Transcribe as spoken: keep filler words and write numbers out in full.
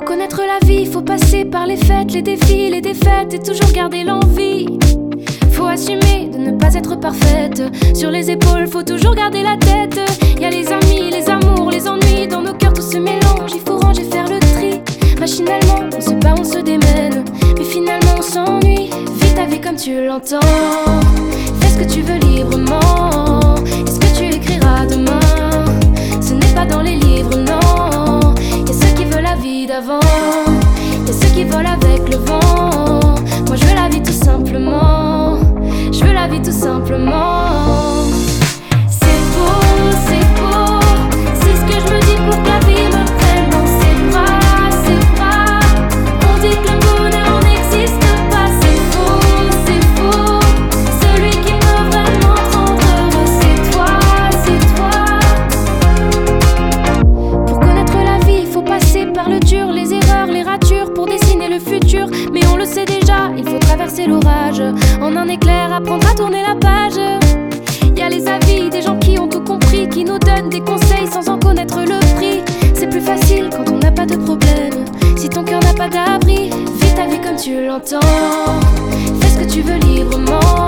connaître la vie, faut passer par les fêtes, les défis, les défaites et toujours garder l'envie. Faut assumer de ne pas être parfaite. Sur les épaules, faut toujours garder la tête. Y'a les amis, les amours, les ennuis. Dans nos cœurs tout se mélange, il faut ranger, faire le tri. Machinalement, on se bat, on se démène, mais finalement on s'ennuie. Vis ta vie comme tu l'entends. Fais ce que tu veux librement. Et ce que tu écriras demain, ce n'est pas dans les livres, non. Y'a ceux qui veulent la vie d'avant, y'a ceux qui volent avec le vent. Moi je veux la vie tout simplement. Je veux la vie tout simplement. C'est beau, c'est beau, c'est ce que je me dis pour que la vie me prenne dans ses bras, ses bras. On dit que le bonheur n'existe pas, c'est faux, c'est faux. Celui qui peut vraiment te rendre heureux, c'est toi, c'est toi. Pour connaître la vie, il faut passer par le dur, les erreurs, les ratures, pour dessiner le futur. Mais on le sait déjà, il faut traverser l'orage. En un éclair, apprendre à tourner la page. Y'a les avis des gens qui ont tout compris, qui nous donnent des conseils sans en connaître le prix. C'est plus facile quand on n'a pas de problème, si ton cœur n'a pas d'abri. Vis ta vie comme tu l'entends. Fais ce que tu veux librement.